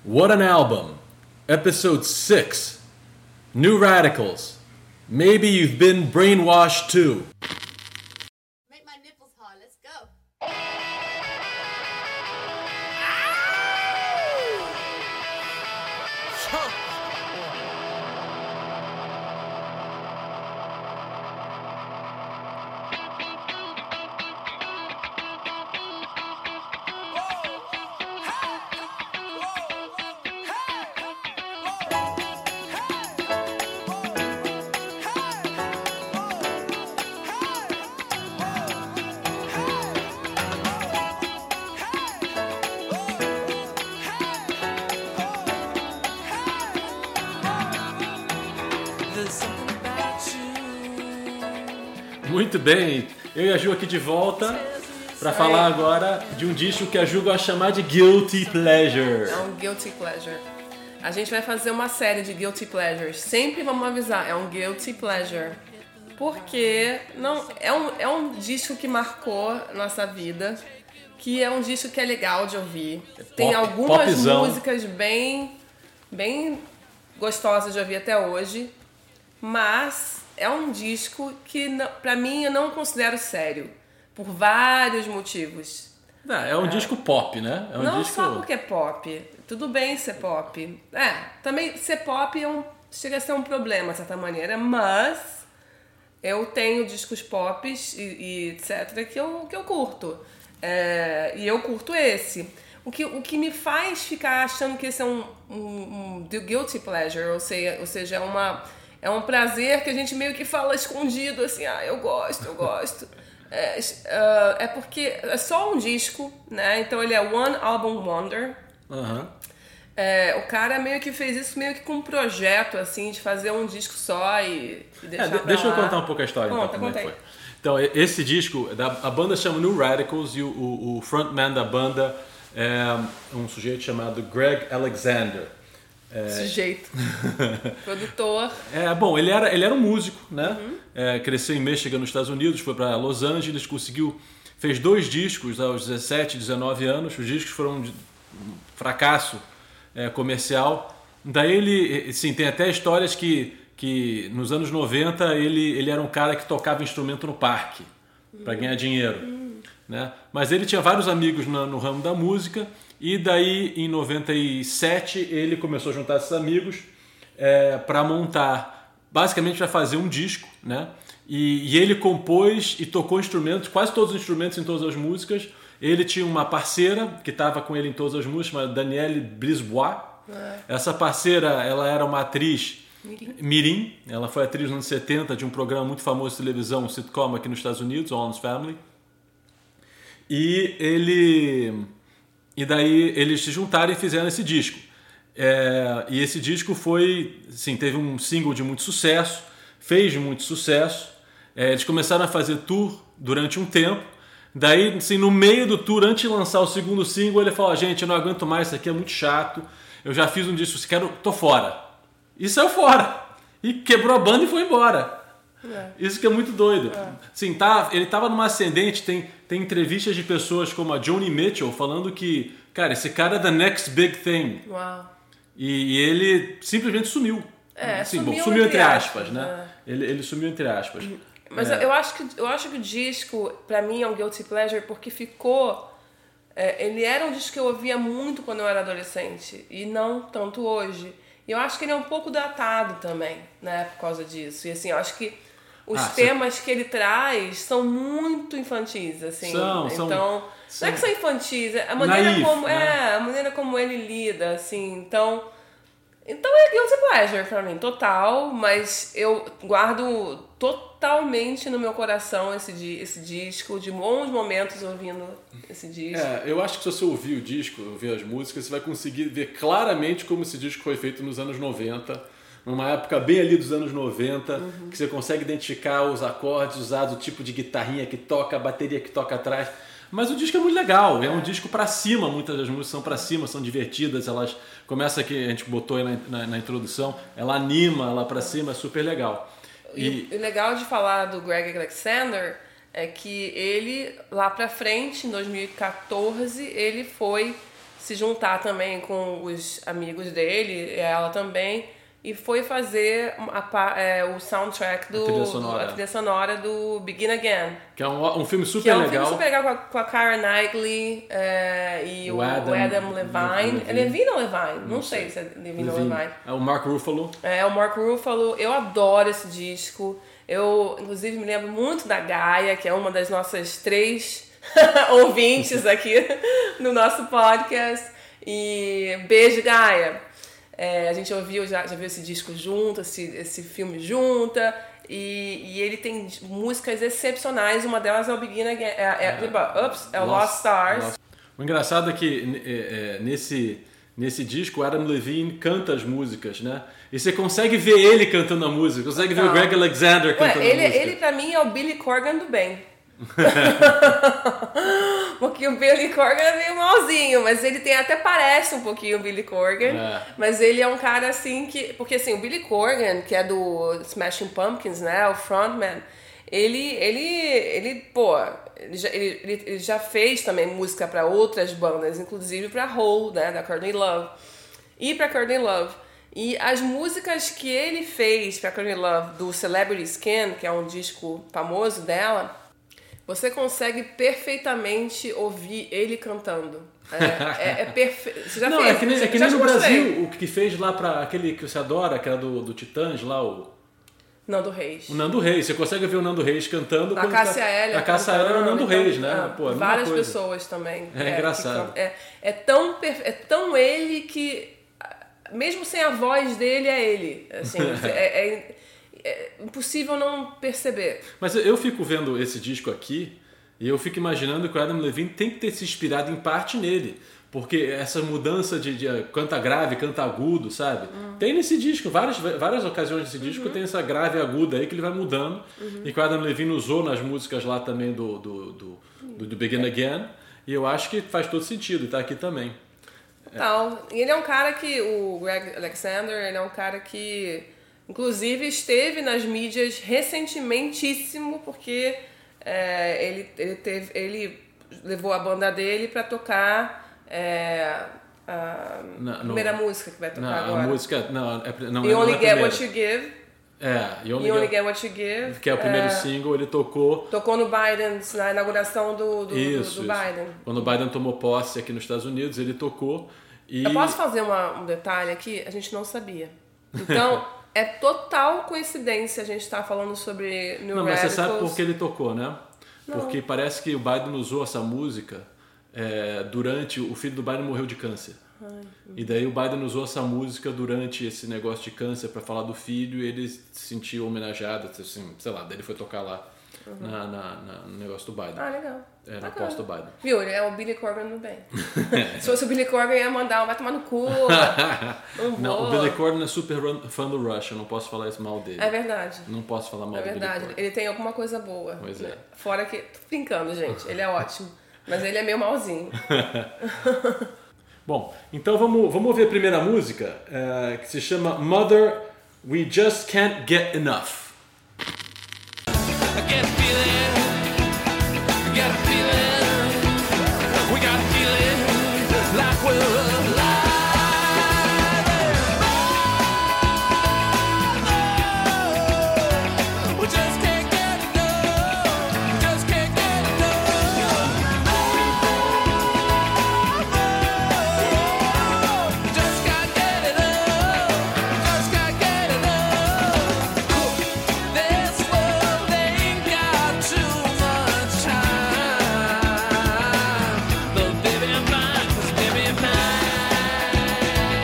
What an album! Episode 6. New Radicals. Maybe you've been brainwashed too. Make my nipples hard. Let's go. Muito bem, eu e a Ju aqui de volta para falar agora de um disco que a Ju gosta de chamar de Guilty Pleasure. É um Guilty Pleasure. A gente vai fazer uma série de Guilty Pleasures. Sempre vamos avisar, é um Guilty Pleasure. Porque não, é um disco que marcou nossa vida, que é um disco que é legal de ouvir. Tem algumas popzão. músicas bem gostosas de ouvir até hoje, mas é um disco que, pra mim, eu não considero sério. Por vários motivos. É um disco pop, né? É um Não disco... só porque é pop. Tudo bem ser pop. Também ser pop chega a ser um problema, de certa maneira. Mas eu tenho discos pop e etc. que eu curto. E eu curto esse. O que me faz ficar achando que esse é um guilty pleasure, ou seja, é um prazer que a gente meio que fala escondido, assim, eu gosto. É porque é só um disco, né? Então ele é One Album Wonder. Uhum. O cara meio que fez isso meio que com um projeto, assim, de fazer um disco só e deixar pra Deixa eu lá. contar um pouco a história. Conta aí. Então, esse disco, a banda chama New Radicals e o frontman da banda é um sujeito chamado Greg Alexander. Sujeito. Produtor. Bom, ele era um músico, né? Cresceu em Michigan, nos Estados Unidos, foi para Los Angeles, fez 2 discos aos 17, 19 anos. Os discos foram um fracasso comercial. Daí ele, sim, tem até histórias que nos anos 90 ele era um cara que tocava instrumento no parque para ganhar dinheiro. Né? Mas ele tinha vários amigos no ramo da música e daí em 97 ele começou a juntar esses amigos para montar, basicamente para fazer um disco, né? E ele compôs e tocou instrumentos, quase todos os instrumentos em todas as músicas. Ele tinha uma parceira que estava com ele em todas as músicas, chamada Danielle Brisbois. Essa parceira, ela era uma atriz mirim. Ela foi atriz nos anos 70 de um programa muito famoso de televisão, um sitcom aqui nos Estados Unidos, All in Family. E daí eles se juntaram e fizeram esse disco. E esse disco teve um single de muito sucesso, fez muito sucesso. Eles começaram a fazer tour durante um tempo. Daí, assim, no meio do tour, antes de lançar o segundo single, ele falou: gente, eu não aguento mais, isso aqui é muito chato. Eu já fiz um disco, tô fora. E saiu fora. E quebrou a banda e foi embora. Isso que é muito doido. Sim, ele estava numa ascendente. Tem entrevistas de pessoas como a Joni Mitchell falando que, cara, esse cara é the next big thing. Uau. E ele simplesmente sumiu. Sumiu entre aspas, né? Ele sumiu entre aspas. Mas eu acho que o disco, pra mim, é um guilty pleasure porque ficou... ele era um disco que eu ouvia muito quando eu era adolescente e não tanto hoje. E eu acho que ele é um pouco datado também, né? Por causa disso. E assim, eu acho que os temas que ele traz são muito infantis, assim. Então, não é que são infantis, é a maneira a maneira como ele lida, assim. Então é guilty pleasure pra mim, total, mas eu guardo totalmente no meu coração esse disco, de bons momentos ouvindo esse disco. Eu acho que se você ouvir o disco, ouvir as músicas, você vai conseguir ver claramente como esse disco foi feito nos anos 90, numa época bem ali dos anos 90, que você consegue identificar os acordes usados, o tipo de guitarrinha que toca, a bateria que toca atrás. Mas o disco é muito legal, é um disco pra cima, muitas das músicas são pra cima, são divertidas, elas começa aqui, a gente botou aí na introdução, ela anima ela pra cima, é super legal. E o legal de falar do Greg Alexander é que ele, lá pra frente, em 2014, ele foi se juntar também com os amigos dele, ela também, e foi fazer o soundtrack a trilha sonora do Begin Again. Que é um filme super que é um legal. filme super legal com a Keira Knightley e o Adam Levine. É Levine ou Levine? Não sei se é Levine ou Levine. É o Mark Ruffalo. É, o Mark Ruffalo. Eu adoro esse disco. Eu, inclusive, me lembro muito da Gaia, que é uma das nossas 3 ouvintes aqui no nosso podcast. E beijo, Gaia. A gente já viu esse disco junto, esse filme junta, e ele tem músicas excepcionais. Uma delas é o Begin Again, o Lost Stars. O engraçado é que nesse disco o Adam Levine canta as músicas, né? E você consegue ver ele cantando a música, consegue ver o Greg Alexander cantando a música. Ele pra mim é o Billy Corgan do bem. Porque o Billy Corgan é meio malzinho, mas ele até parece um pouquinho o Billy Corgan, mas ele é um cara assim que... Porque assim, o Billy Corgan, que é do Smashing Pumpkins, né, o frontman, ele já fez também música pra outras bandas, inclusive pra Hole, né, da Courtney Love, e pra Courtney Love. E as músicas que ele fez pra Courtney Love do Celebrity Skin, que é um disco famoso dela, você consegue perfeitamente ouvir ele cantando. É perfeito. Você já Não, fez? é que nem no Brasil, o que fez lá pra aquele que você adora, que era do Titãs, lá o Nando Reis. O Nando Reis. Você consegue ver o Nando Reis cantando. A Cássia Eller. A Cássia Eller era o Nando Reis, né? Pô, várias pessoas também. É engraçado. É tão ele que, mesmo sem a voz dele, é ele. Assim, é impossível não perceber. Mas eu fico vendo esse disco aqui e eu fico imaginando que o Adam Levine tem que ter se inspirado em parte nele. Porque essa mudança de canta grave, canta agudo, sabe? Tem nesse disco, várias ocasiões desse disco tem essa grave e aguda aí que ele vai mudando. E que o Adam Levine usou nas músicas lá também do Begin Again. E eu acho que faz todo sentido, e tá aqui também. E ele é um cara que, o Greg Alexander, ele é um cara que, inclusive, esteve nas mídias recentementíssimo, porque ele levou a banda dele pra tocar a primeira música que vai tocar agora. A música, não You Only é Get What You Give. You Only Get What You Give. Que é o primeiro single, ele tocou no Biden, na inauguração do Biden. Quando o Biden tomou posse aqui nos Estados Unidos, ele tocou. E... Eu posso fazer um detalhe aqui? A gente não sabia. Então, é total coincidência a gente estar falando sobre New Não, Radicals. mas você sabe por que ele tocou, né? Não. Porque parece que o Biden usou essa música durante... O filho do Biden morreu de câncer. E daí o Biden usou essa música durante esse negócio de câncer para falar do filho, e ele se sentiu homenageado, assim, sei lá, daí ele foi tocar lá no negócio do Biden. Legal. Na posse do Biden. Viu? Ele é o Billy Corgan do bem. Se fosse o Billy Corgan, ia mandar, vai tomar no cu. Não, o Billy Corgan é super fã do Rush, eu não posso falar isso mal dele. É verdade. Não posso falar mal do Billy Corgan. Ele tem alguma coisa boa. Pois né? é. Fora que... Tô brincando, gente. Ele é ótimo. Mas ele é meio malzinho. Bom, então vamos ouvir a primeira música, que se chama Mother, We Just Can't Get Enough. I get a feeling, I got a feeling, we got a feeling like we're alive. We just can't get enough, just can't get enough. Just can't get enough, just can't get enough. This world ain't got too much time, but baby I'm mine, 'cause baby I'm mine.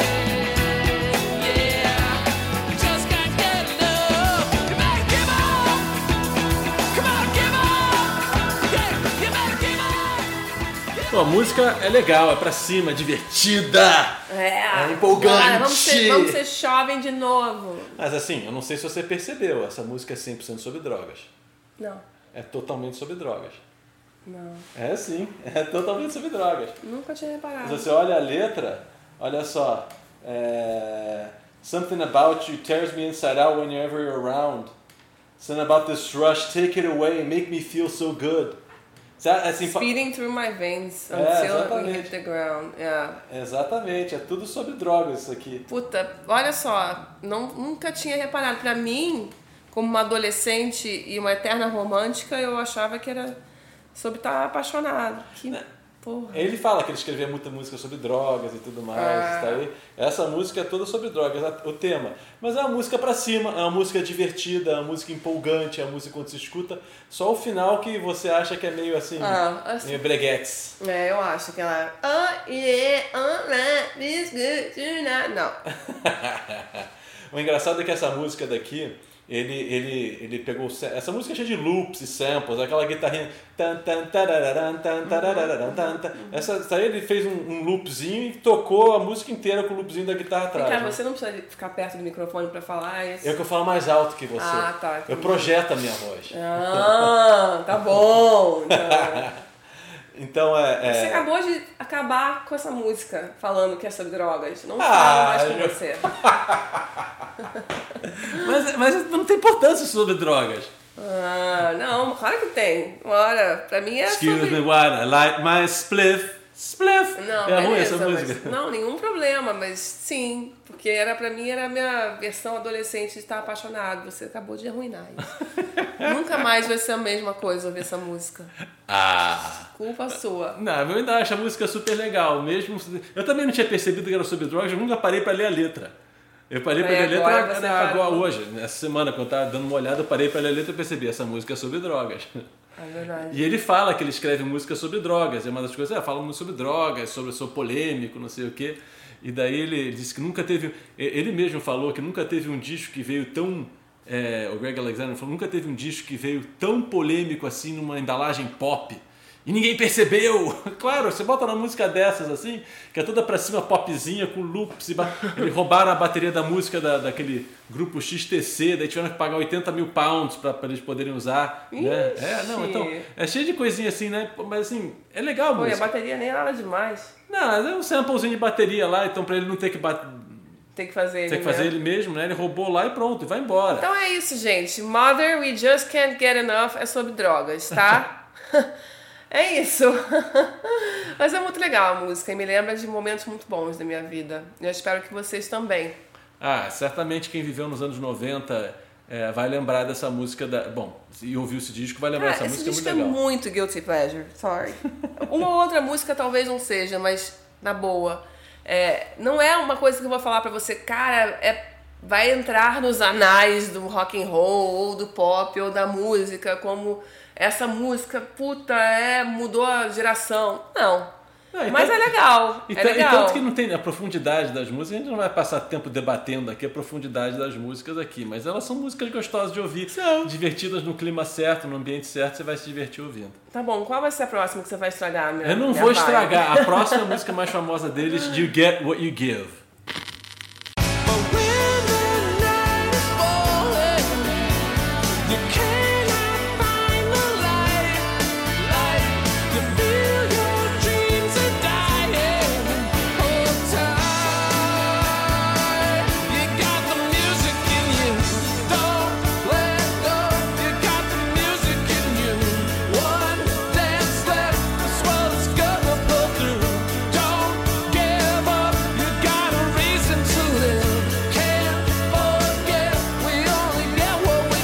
Yeah, just can't get enough. You better give up. Come on, give up. Yeah, you better give up. Bom, a música é legal, é pra cima, é divertida, é empolgante. Bora, vamos ser jovem de novo. Mas assim, eu não sei se você percebeu, essa música é 100% sobre drogas. Não. É totalmente sobre drogas. Não. É sim, é totalmente sobre drogas. Nunca tinha reparado. Se você olha a letra, olha só. Something about you tears me inside out whenever you're around. Something about this rush, take it away, make me feel so good. Assim, Speeding through my veins É, until we exatamente. hit the ground. Yeah. Exatamente, é tudo sobre drogas isso aqui. Puta, olha só, nunca tinha reparado. Pra mim, como uma adolescente e uma eterna romântica, eu achava que era sobre estar apaixonado. Que porra. Ele fala que ele escrevia muita música sobre drogas e tudo mais. Tá aí. Essa música é toda sobre drogas, o tema. Mas é uma música pra cima, é uma música divertida, é uma música empolgante, é uma música quando se escuta. Só o final que você acha que é meio assim, meio breguetes. É, eu acho que ela... Oh, yeah, oh, this good tonight. Não. O engraçado é que essa música daqui, ele pegou... Essa música é cheia de loops e samples, aquela guitarrinha... Essa aí ele fez um loopzinho e tocou a música inteira com o loopzinho da guitarra atrás. Cara, né? você não precisa ficar perto do microfone pra falar isso. Eu que eu falo mais alto que você. Ah, tá. Eu projeto a minha voz. Ah, tá bom. Então, Então você acabou de acabar com essa música falando que é sobre drogas. Não falo mais com você. Mas não tem importância sobre drogas. Ah, não, claro que tem. Ora, pra mim é Excuse sobre... me, what? I like my spliff. Spliff. Não, É ruim beleza, essa mas- música. não, nenhum problema, mas sim. Porque pra mim era a minha versão adolescente de estar apaixonado. Você acabou de arruinar isso. Nunca mais vai ser a mesma coisa ouvir essa música. Culpa sua. Não, eu ainda acho a música super legal. Mesmo... Eu também não tinha percebido que era sobre drogas, eu nunca parei pra ler a letra. Eu parei pra ler a agora letra você agora parou. hoje. Nessa semana, quando eu tava dando uma olhada, eu parei pra ler a letra e percebi, essa música é sobre drogas. É verdade. E ele fala que ele escreve música sobre drogas. É uma das coisas, fala muito sobre drogas, sobre eu sou polêmico, não sei o quê. E daí ele disse que nunca teve... Ele mesmo falou que nunca teve um disco que veio tão... o Greg Alexander falou, nunca teve um disco que veio tão polêmico assim numa embalagem pop. E ninguém percebeu! Claro, você bota uma música dessas assim, que é toda pra cima popzinha, com loops. Eles roubaram a bateria da música daquele grupo XTC, daí tiveram que pagar 80 mil pounds pra eles poderem usar. Né? Não, então, é cheio de coisinha assim, né? Mas assim, é legal a Pô, e a música. bateria nem é nada demais. Não, é um samplezinho de bateria lá, então pra ele não ter que Tem que fazer ele Tem que fazer mesmo. ele mesmo, né? Ele roubou lá e pronto, e vai embora. Então é isso, gente. Mother, We Just Can't Get Enough é sobre drogas, tá? É isso. Mas é muito legal a música e me lembra de momentos muito bons da minha vida. Eu espero que vocês também. Certamente quem viveu nos anos 90 vai lembrar dessa música. Bom, e ouviu esse disco, vai lembrar dessa Esse música, é muito disco é legal. muito guilty pleasure, sorry. Uma ou outra música talvez não seja, mas na boa. Não é uma coisa que eu vou falar pra você, cara, vai entrar nos anais do rock and roll, ou do pop, ou da música, como essa música, puta, mudou a geração. Não. Mas é legal. E É legal. tanto que não tem a profundidade das músicas, a gente não vai passar tempo debatendo aqui a profundidade das músicas aqui, mas elas são músicas gostosas de ouvir, divertidas no clima certo, no ambiente certo, você vai se divertir ouvindo. Tá bom, qual vai ser a próxima que você vai estragar? Eu não vou estragar. A próxima música mais famosa deles, You Get What You Give. But when the night is falling, you cannot find the light. You feel your dreams are dying. Hold tight. You got the music in you. Don't let go. You got the music in you. One dance left. This world's gonna pull through. Don't give up. You got a reason to live. Can't forget. We only get what we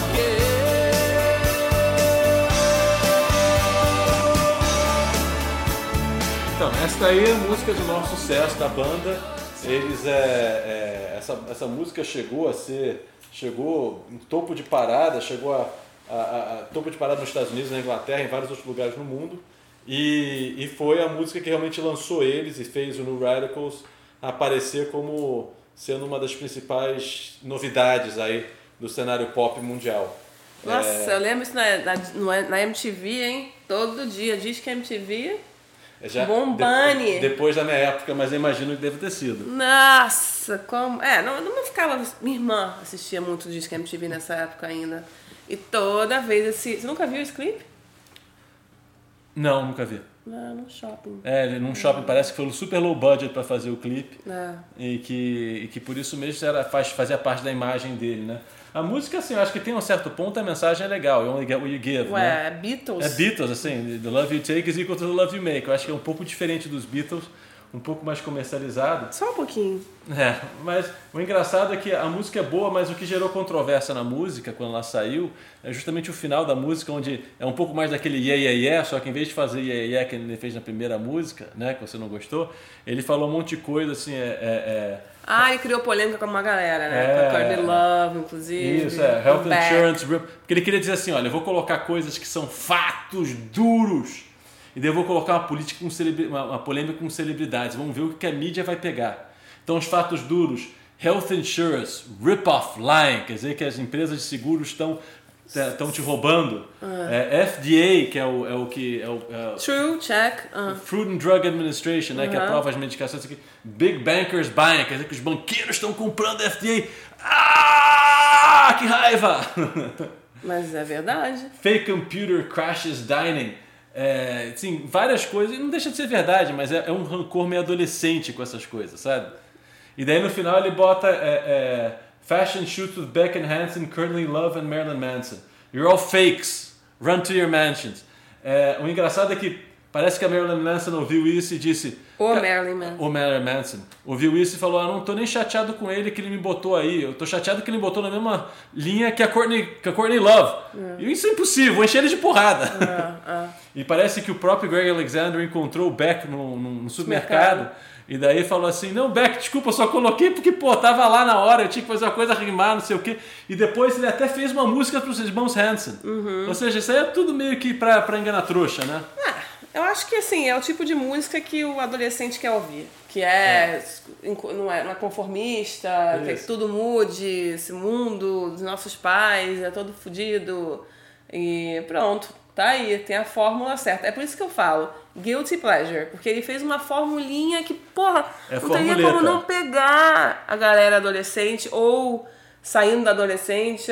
Então, essa aí é a música do maior sucesso da banda. Eles, essa música chegou em topo de parada, chegou a topo de parada nos Estados Unidos, na Inglaterra, em vários outros lugares no mundo. E foi a música que realmente lançou eles e fez o New Radicals aparecer como sendo uma das principais novidades aí do cenário pop mundial. Nossa, eu lembro isso na MTV, hein? Todo dia, diz que a MTV... Bombani. Depois da minha época, mas eu imagino que deve ter sido. Nossa, como... não ficava... Minha irmã assistia muito Disque MTV nessa época ainda. E toda vez Você nunca viu esse clipe? Não, nunca vi. Num shopping. Num shopping, parece que foi um super low budget para fazer o clipe. É. E que por isso mesmo fazia parte da imagem dele, né? A música, assim, eu acho que tem um certo ponto, a mensagem é legal. You only get what you give, né? É Beatles. É Beatles, assim. The love you take is equal to the love you make. Eu acho que é um pouco diferente dos Beatles, um pouco mais comercializado. Só um pouquinho. Mas o engraçado é que a música é boa, mas o que gerou controvérsia na música, quando ela saiu, é justamente o final da música, onde é um pouco mais daquele yeah, yeah, yeah, só que em vez de fazer yeah, yeah, que ele fez na primeira música, né, que você não gostou, ele falou um monte de coisa, assim, ele criou polêmica com uma galera, né? Com a Courtney Love, inclusive. Isso, Health Insurance, porque ele queria dizer assim, olha, eu vou colocar coisas que são fatos duros, e daí eu vou colocar uma polêmica com celebridades. Vamos ver o que a mídia vai pegar. Então, os fatos duros, health insurance, rip-off, lying, quer dizer que as empresas de seguros estão te roubando. FDA, que é o True, check. Food and Drug Administration, né, que aprova as medicações. Aqui. Big bankers buying, quer dizer que os banqueiros estão comprando FDA. Que raiva! Mas é verdade. Fake computer crashes dining. Sim, várias coisas, e não deixa de ser verdade, mas é um rancor meio adolescente com essas coisas, sabe? E daí no final ele bota Fashion shoots with Beckham Hansen, Courtney Love and Marilyn Manson. You're all fakes. Run to your mansions. O engraçado é que parece que a Marilyn Manson ouviu isso e disse... Marilyn Manson. Ouviu isso e falou, não tô nem chateado com ele que ele me botou aí. Eu tô chateado que ele me botou na mesma linha que a Courtney Love. E isso é impossível, vou encher ele de porrada. E parece que o próprio Greg Alexander encontrou o Beck no supermercado. E daí falou assim, não, Beck, desculpa, eu só coloquei porque, tava lá na hora, eu tinha que fazer uma coisa rimar, não sei o quê. E depois ele até fez uma música pros irmãos Hanson. Ou seja, isso aí é tudo meio que pra enganar trouxa, né? Eu acho que, assim, é o tipo de música que o adolescente quer ouvir. Que não é conformista, quer que tudo mude, esse mundo dos nossos pais é todo fodido. E pronto, tá aí, tem a fórmula certa. É por isso que eu falo, guilty pleasure. Porque ele fez uma formulinha que, não teria como não pegar a galera adolescente ou saindo da adolescente.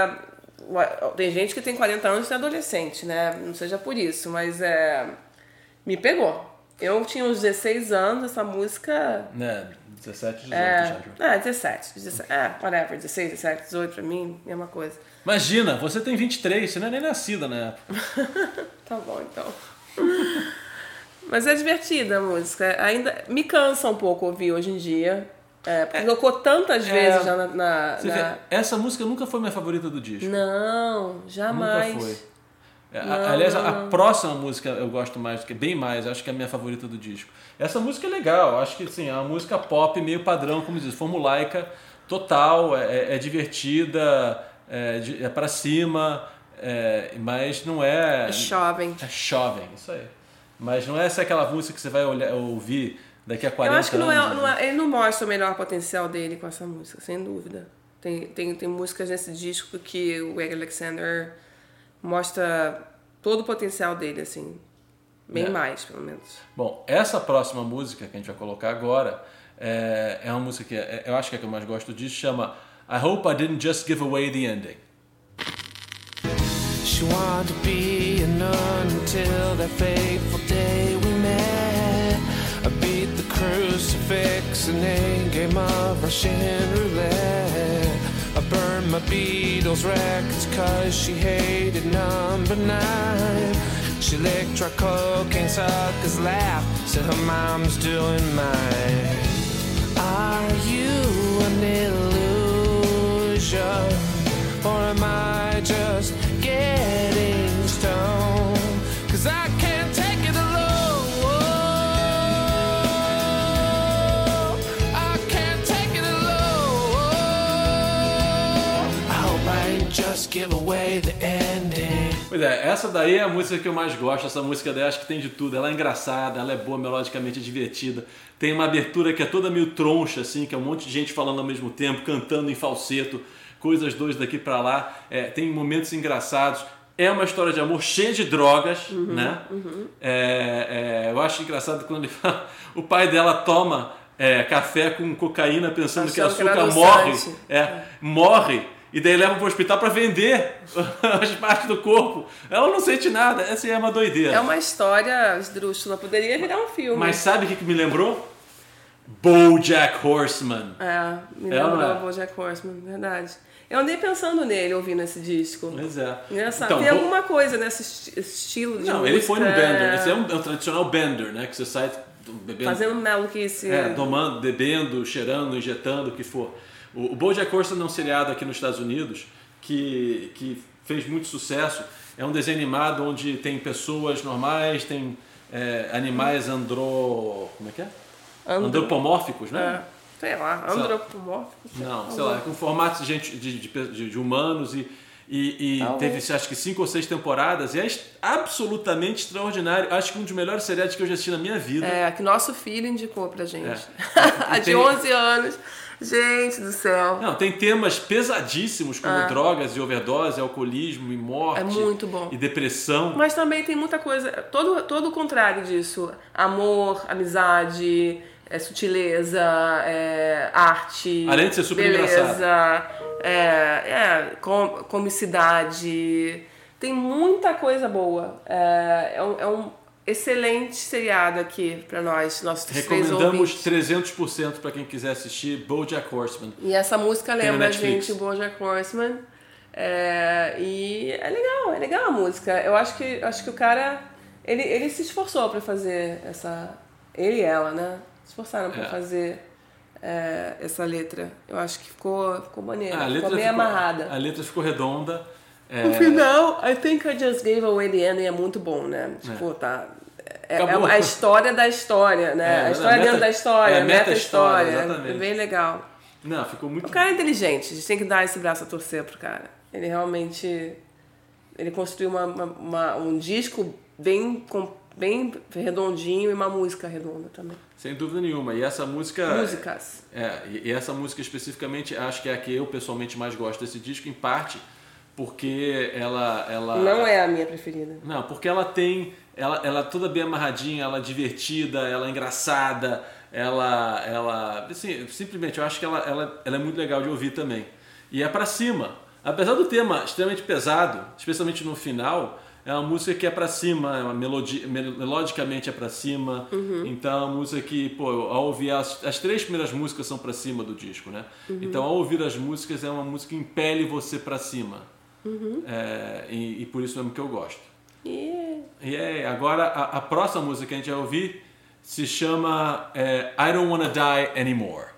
Tem gente que tem 40 anos e é adolescente, né? Não seja por isso, mas me pegou. Eu tinha uns 16 anos, essa música... 17, 18 já. 17. Whatever, 16, 17, 18 pra mim, mesma coisa. Imagina, você tem 23, você não é nem nascida na época. Tá bom, então. Mas é divertida a música. Ainda me cansa um pouco ouvir hoje em dia. Porque tocou tantas vezes já Essa música nunca foi minha favorita do disco. Não, jamais. Nunca foi. Aliás, a próxima música eu gosto mais, bem mais, acho que é a minha favorita do disco. Essa música é legal, acho que assim, é uma música pop meio padrão, como diz, formulaica, total, é divertida, é pra cima, mas não é... É jovem. É jovem, isso aí. Mas não é aquela música que você vai ouvir daqui a 40 anos. Eu acho que ele não mostra o melhor potencial dele com essa música, sem dúvida. Tem músicas nesse disco que o Greg Alexander mostra todo o potencial dele, assim. Bem mais, pelo menos. Bom, essa próxima música que a gente vai colocar agora é uma música que eu acho que é a que eu mais gosto disso, chama I Hope I Didn't Just Give Away the Ending. She wanted to be a nun until that fateful day we met. I beat the crucifix in a game of Russian roulette. I burned my Beatles records cause she hated number 9. She licked her cocaine suckers laugh, said her mom's doing mine. Are you an illusion, or am I just getting stoned? Cause I can't take it alone. I can't take it alone. I hope I didn't just give away the ending. Pois é, essa daí é a música que eu mais gosto. Essa música daí acho que tem de tudo. Ela é engraçada, ela é boa, melodicamente divertida. Tem uma abertura que é toda meio troncha, assim, que é um monte de gente falando ao mesmo tempo, cantando em falseto, coisas dois daqui pra lá. Tem momentos engraçados. É uma história de amor cheia de drogas, né? Eu acho engraçado quando ele fala, o pai dela toma café com cocaína pensando que açúcar morre. Morre. e daí leva pro hospital pra vender as partes do corpo. Ela não sente nada. Essa é uma doideira. É uma história esdrúxula, poderia virar um filme. Mas sabe o que me lembrou? BoJack Horseman. Me É ou não lembrou é? BoJack Horseman, verdade. Eu andei pensando nele ouvindo esse disco. Pois é. Engraçado. Então, Tem alguma coisa nesse estilo de Não, música. ele foi no Bender. Esse é um tradicional Bender, né? Que você sai bebendo, Fazendo maluquice. tomando, bebendo, cheirando, injetando, o que for. O BoJack Horseman é um seriado aqui nos Estados Unidos que fez muito sucesso. É um desenho animado onde tem pessoas normais, tem animais como é que é? Antropomórficos, né? Sei lá, antropomórficos. Não, sei lá, com formatos de gente, de humanos e teve, acho que 5 ou 6 temporadas e é absolutamente extraordinário. Acho que um dos melhores seriados que eu já assisti na minha vida. Que nosso filho indicou pra gente. E De tem- 11 anos. Gente do céu. Não, tem temas pesadíssimos como drogas e overdose, alcoolismo e morte. É muito bom. E depressão. Mas também tem muita coisa, todo o contrário disso. Amor, amizade, sutileza, arte, Além de ser super beleza, comicidade. Tem muita coisa boa. É um excelente seriado aqui pra nós, nossos três Recomendamos ouvintes. 300% para quem quiser assistir BoJack Horseman. E essa música Tem lembra na a Netflix. gente, o BoJack Horseman. E é legal a música. Eu acho que o cara, ele se esforçou pra fazer essa... Ele e ela, né? Se esforçaram pra fazer essa letra. Eu acho que ficou maneiro. Ficou meio amarrada. A letra ficou redonda. No final, I think I just gave away the ending é muito bom, né? Tipo, tá... É Acabou. a história da história, né? A história dentro da história, meta-história, meta-história. exatamente. É bem legal. Não, ficou muito... O cara é inteligente, a gente tem que dar esse braço a torcer pro cara. Ele realmente... Ele construiu um disco bem redondinho e uma música redonda também. Sem dúvida nenhuma. E essa música... Músicas. E essa música especificamente, acho que é a que eu pessoalmente mais gosto desse disco, em parte porque ela... Não é a minha preferida. Não, porque ela tem... Ela é toda bem amarradinha, ela é divertida, ela é engraçada, ela assim, simplesmente, eu acho que ela é muito legal de ouvir também. E é pra cima. Apesar do tema extremamente pesado, especialmente no final, é uma música que é pra cima, é uma melodicamente é pra cima. Então é uma música que, ao ouvir as 3 primeiras músicas são pra cima do disco, né? Então ao ouvir as músicas é uma música que impele você pra cima. E por isso mesmo que eu gosto. E agora a próxima música que a gente vai ouvir se chama I Don't Wanna Die Anymore.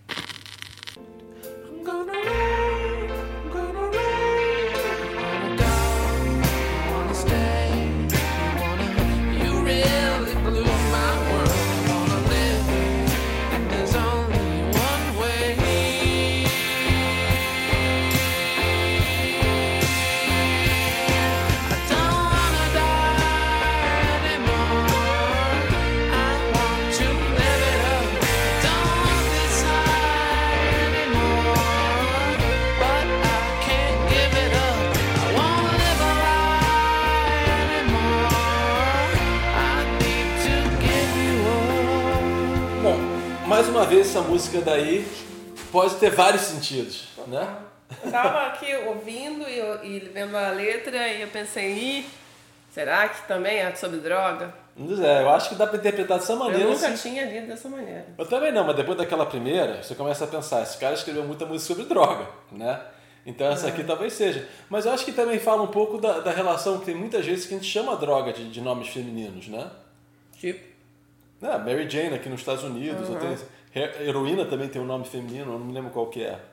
Mais uma vez, essa música daí pode ter vários sentidos, né? Eu tava aqui ouvindo e vendo a letra e eu pensei, será que também é sobre droga? Eu acho que dá pra interpretar dessa maneira. Eu nunca assim. tinha lido dessa maneira. Eu também não, mas depois daquela primeira, você começa a pensar, esse cara escreveu muita música sobre droga, né? Então essa aqui talvez seja. Mas eu acho que também fala um pouco da relação que tem muitas vezes que a gente chama a droga de nomes femininos, né? Tipo? Mary Jane aqui nos Estados Unidos, ou tem, heroína também tem um nome feminino, eu não me lembro qual que é.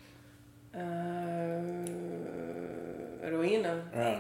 Heroína?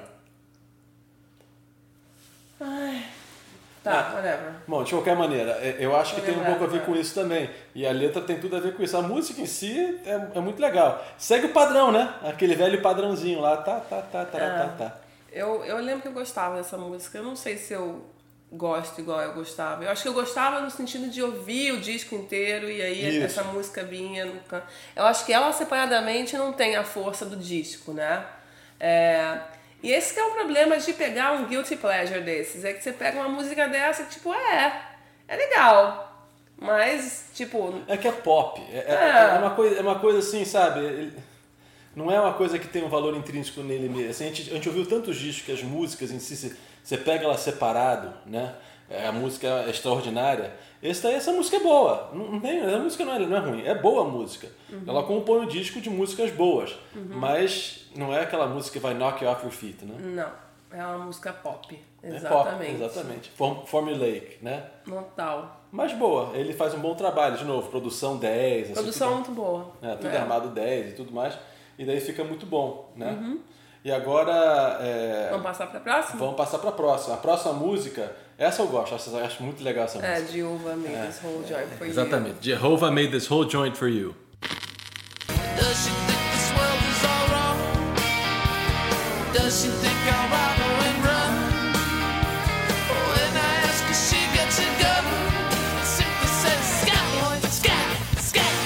Whatever. Bom, de qualquer maneira, eu acho que tem um lembrar, pouco a ver com isso também. E a letra tem tudo a ver com isso. A música em si é muito legal. Segue o padrão, né? Aquele velho padrãozinho lá. Tá. Eu lembro que eu gostava dessa música. Eu não sei se eu gosto igual eu gostava. Eu acho que eu gostava no sentido de ouvir o disco inteiro e aí Isso. essa música vinha no canto. Eu acho que ela separadamente não tem a força do disco, né? E esse que é o problema de pegar um guilty pleasure desses. É que você pega uma música dessa que, tipo, é legal. Mas, tipo... É que é pop. É uma coisa assim, sabe? não é uma coisa que tem um valor intrínseco nele mesmo. Assim, a gente ouviu tantos discos que as músicas em si, você pega ela separado, né? A música é extraordinária. Essa música é boa. A música não é ruim, é boa a música. Ela compõe um disco de músicas boas, mas não é aquela música que vai knock you off your feet, né? Não, é uma música pop. Exatamente. É pop, exatamente. Formulaic, né? Total. Mas boa, ele faz um bom trabalho, de novo, produção 10. Produção assim, muito boa. tudo armado 10 e tudo mais, e daí fica muito bom, né? E agora... Vamos passar pra próxima? Vamos passar pra próxima. A próxima música, essa eu gosto, acho muito legal essa música. Jehovah made this whole joint for you. Exatamente. Jehovah made this whole joint for you. Does she think this world is all wrong? Does she think I'll rob her and run? When I ask her, she gets a gun. Simply says, scat, boy, scat, scat.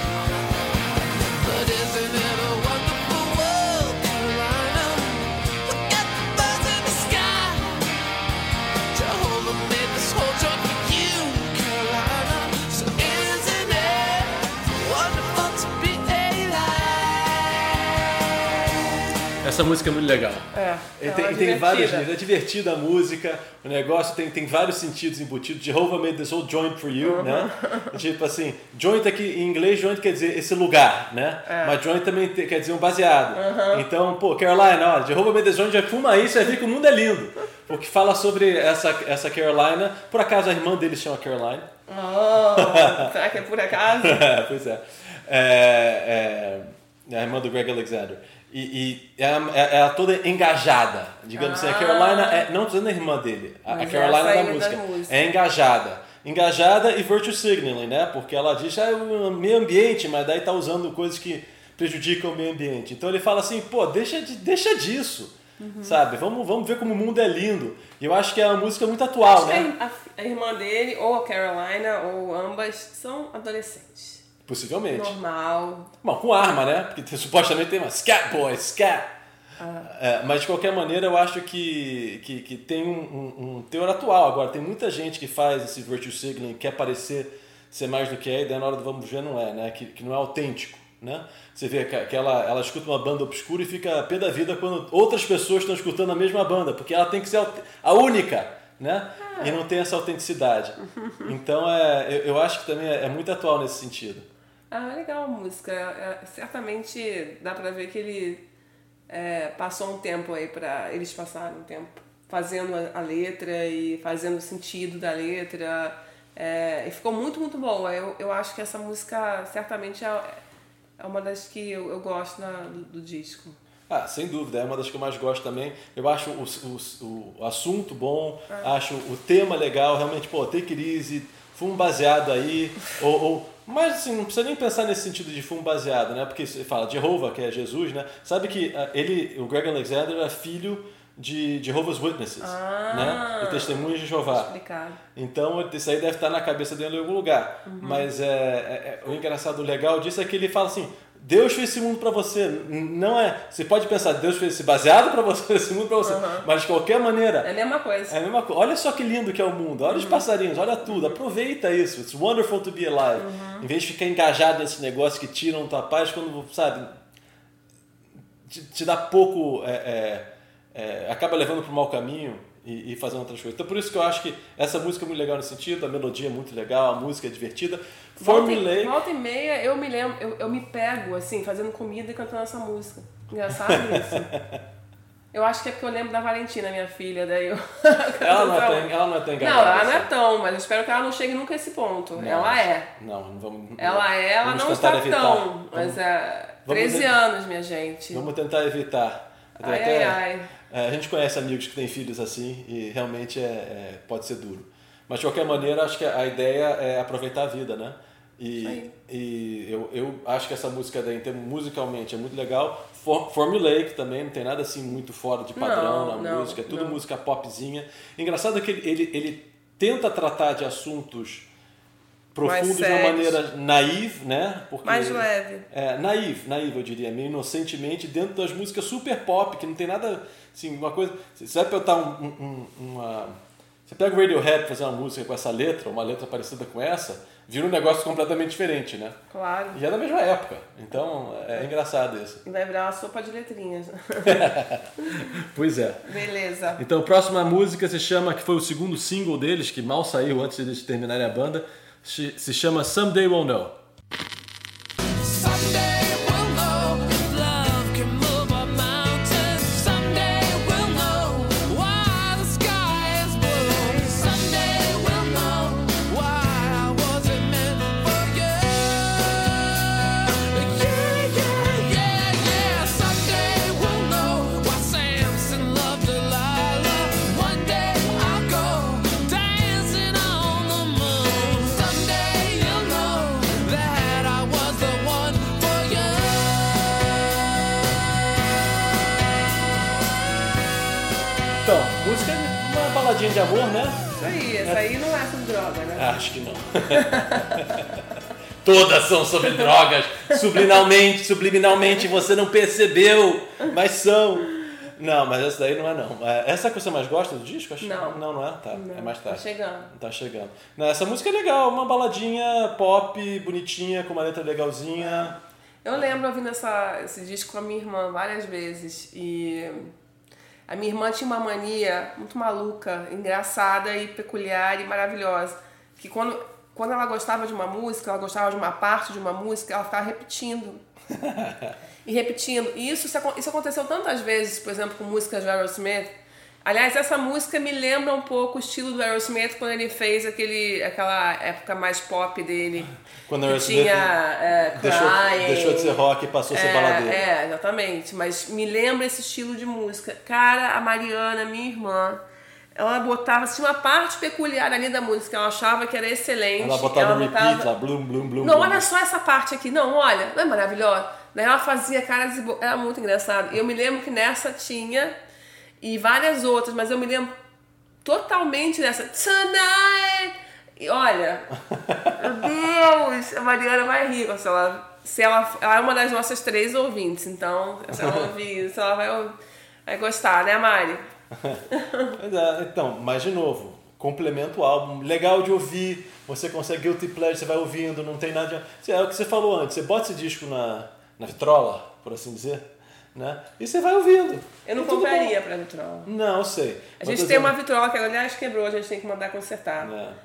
But isn't it a wonderful world, Carolina? Look at the birds in the sky. Jehovah made this whole joint for you, Carolina. So isn't it wonderful to be alive? Essa música é muito legal. Tem vários níveis, é divertida a música, o negócio tem vários sentidos embutidos. Jehovah made this whole joint for you, né? Tipo assim, joint aqui em inglês, joint quer dizer esse lugar, né? Mas joint também quer dizer um baseado. Então, pô, Carolina, ó, Jehovah made this joint, já fuma aí, você vai ver que o mundo é lindo. Porque fala sobre essa Carolina, por acaso a irmã dele chama Caroline. Será que é por acaso? Pois é. A irmã do Greg Alexander. E ela toda engajada, digamos assim. A Carolina, não estou dizendo a irmã dele, a Carolina da música, é engajada. Engajada e virtue signaling, né? Porque ela diz, o meio ambiente, mas daí tá usando coisas que prejudicam o meio ambiente. Então ele fala assim, pô, deixa disso, sabe? Vamos ver como o mundo é lindo. E eu acho que é uma música muito atual, né? A irmã dele, ou a Carolina, ou ambas, são adolescentes. Possivelmente. Normal. Bom, com arma, né? Porque supostamente tem uma scat boy, scat. Mas de qualquer maneira eu acho que tem um teor atual. Agora, tem muita gente que faz esse virtue signaling, quer parecer ser mais do que é, e daí na hora do vamos ver não é, né? Que não é autêntico, né? Você vê que ela escuta uma banda obscura e fica pé da vida quando outras pessoas estão escutando a mesma banda, porque ela tem que ser a única, né? E não tem essa autenticidade. Então eu acho que também é muito atual nesse sentido. Legal a música. Certamente dá pra ver que ele passou um tempo aí eles passaram um tempo fazendo a letra e fazendo o sentido da letra. E ficou muito, muito boa. Eu acho que essa música certamente é uma das que eu gosto do disco. Sem dúvida, é uma das que eu mais gosto também. Eu acho o assunto bom, acho o tema legal, realmente, pô, take it easy, fumo baseado aí, mas assim, não precisa nem pensar nesse sentido de fumo baseado, né? Porque você fala Jehovah, que é Jesus, né? Sabe que o Greg Alexander era filho de Jehovah's Witnesses, né? E Testemunhas de Jeová. Explicado. Então, isso aí deve estar na cabeça dele em algum lugar. Mas o engraçado, o legal disso é que ele fala assim, Deus fez esse mundo pra você, não é... Você pode pensar, Deus fez esse baseado pra você, esse mundo pra você, mas de qualquer maneira... É a mesma coisa. É a mesma coisa. Olha só que lindo que é o mundo, olha os passarinhos, olha tudo, aproveita isso. It's wonderful to be alive. Em vez de ficar engajado nesse negócio que tiram tua paz quando, sabe, te dá pouco... acaba levando pro mau caminho e fazendo outras coisas. Então por isso que eu acho que essa música é muito legal nesse sentido, a melodia é muito legal, a música é divertida. Formulaic. Volta e meia eu me lembro, eu me pego assim, fazendo comida e cantando essa música. Engraçado isso. Eu acho que é porque eu lembro da Valentina, minha filha, daí eu... Ela não é tão engajada. Não, ela não é tão, mas eu espero que ela não chegue nunca a esse ponto. Não, ela é. Não vamos... Ela não está tão, mas 13 anos, minha gente. Vamos tentar evitar. Ai. A gente conhece amigos que têm filhos assim e realmente pode ser duro. Mas de qualquer maneira, acho que a ideia é aproveitar a vida, né? E eu acho que essa música daí, musicalmente, é muito legal. Formulaic também, não tem nada assim muito fora de padrão na música, é tudo música popzinha. Engraçado que ele tenta tratar de assuntos profundos de uma maneira naive, né? Porque, mais leve. Naive, eu diria, meio inocentemente, dentro das músicas super pop, que não tem nada, assim, uma coisa... Você vai botar Você pega o Radiohead pra fazer uma música com essa letra, uma letra parecida com essa, vira um negócio completamente diferente, né? Claro. E é da mesma época, então é engraçado isso. E vai virar uma sopa de letrinhas. Pois é. Beleza. Então a próxima música se chama, que foi o segundo single deles, que mal saiu antes de terminarem a banda, se chama Someday We'll Know. Someday we'll know if love can move a mountain. Someday we'll know why the sky is blue. Someday we'll know why I wasn't meant for you. Yeah, yeah, yeah, yeah. Someday we'll know why Samson loved Delilah. One day I'll go dancing on the moon. Someday you'll know that I was the one for you. Então, música é uma baladinha de amor, né? Isso aí, essa aí não é sobre droga, né? Acho que não. Todas são sobre drogas, subliminalmente você não percebeu, mas são. Não, mas essa daí não é não. Essa é a que você mais gosta do disco? Acho Não. Não é? Tá, Não, é mais tarde. tá chegando. Tá chegando. Não, essa música é legal, uma baladinha pop, bonitinha, com uma letra legalzinha. Eu lembro ouvindo esse disco com a minha irmã várias vezes e a minha irmã tinha uma mania muito maluca, engraçada e peculiar e maravilhosa, que quando ela gostava de uma música, ela gostava de uma parte de uma música, ela ficava repetindo. E repetindo. E isso aconteceu tantas vezes, por exemplo, com músicas de Aerosmith. Aliás, essa música me lembra um pouco o estilo do Aerosmith quando ele fez aquela época mais pop dele. Quando o que Aerosmith tinha Crying. deixou de ser rock e passou a ser baladeiro. Exatamente. Mas me lembra esse estilo de música. Cara, a Mariana, minha irmã, ela botava assim, uma parte peculiar ali da música. Ela achava que era excelente. Ela botava no repeat lá, blum, blum, blum. Não, blum. olha só essa parte aqui. Não, olha, não é maravilhosa? Daí ela fazia caras e era muito engraçado. Eu me lembro que nessa tinha e várias outras, mas eu me lembro totalmente dessa Tonight! E olha, meu Deus, a Mariana vai rir se ela é uma das nossas 3 ouvintes, então se ela ouvir isso, ela vai gostar, né, Mari? Então, mas de novo, complementa o álbum, legal de ouvir, você consegue Guilty Pleasure, você vai ouvindo, não tem nada de... É o que você falou antes, você bota esse disco na vitrola, por assim dizer, né? E você vai ouvindo. Eu não E tudo compraria bom. pra vitrola. Não, eu sei. A gente tem uma vitrola que, aliás, quebrou, a gente tem que mandar consertar.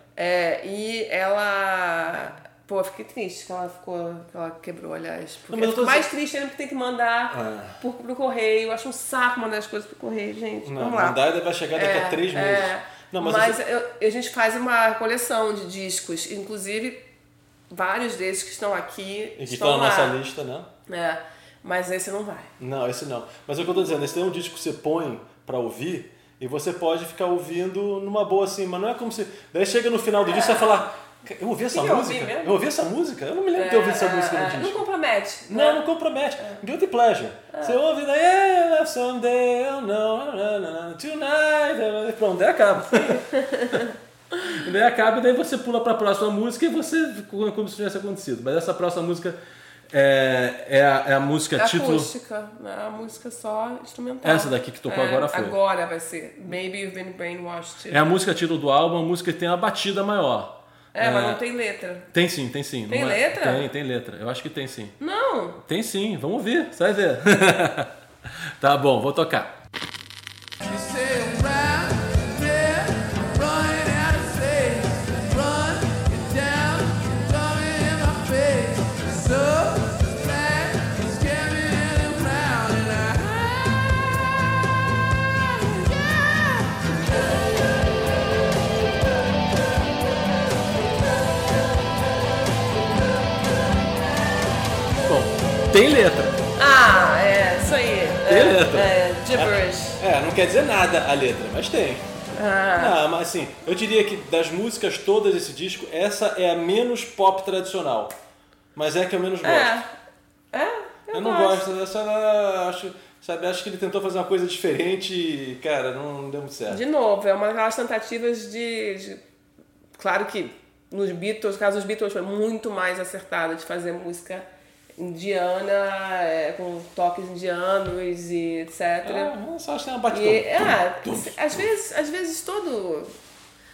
E ela... Pô, eu fiquei triste que ela quebrou, aliás. Porque Não, mas eu eu tô fico mais triste ainda porque tem que mandar pro correio. Eu acho um saco mandar as coisas pro correio, gente. Não, Vamos lá. mandar vai chegar daqui a 3 meses. Não, mas a gente faz uma coleção de discos, inclusive vários desses que estão aqui. E que estão na nossa lista, né? Mas esse não vai. Não, esse não. Mas é o que eu tô dizendo, esse é um disco que você põe pra ouvir e você pode ficar ouvindo numa boa assim, mas não é como se... Daí chega no final do disco e você vai falar, eu ouvi essa música? Eu ouvi essa música? Eu não me lembro de ter ouvido essa música no disco. Não compromete. Não compromete. Guilty Pleasure. Você ouve, daí, someday I'll know, tonight, pronto, daí acaba. E daí acaba e daí você pula pra próxima música e você, como se tivesse acontecido. Mas essa próxima música é a música título... Acústica, né? A música só instrumental. Essa daqui que tocou agora foi. Agora vai ser Maybe You've Been Brainwashed. É a música título do álbum, a música que tem a batida maior. Mas não tem letra. Tem sim. Tem Não letra? Tem letra. Eu acho que tem sim. Não. Tem sim, vamos ouvir, você vai ver. Tá bom, vou tocar. You say I'm right, yeah, running out of space, run it down, coming in my face, so flat, scaring around, and Bom, tem letra. Isso aí. Tem letra. Gibberish. Não quer dizer nada a letra, mas tem. Mas assim, eu diria que das músicas todas desse disco, essa é a menos pop tradicional. Mas é a que eu menos gosto. Eu não gosto dessa. Acho que ele tentou fazer uma coisa diferente e, cara, não deu muito certo. De novo, é uma daquelas tentativas de... Claro que nos Beatles, no caso dos Beatles, foi muito mais acertada de fazer música indiana, com toques indianos e etc. Só acho que tem uma batida. Às vezes todo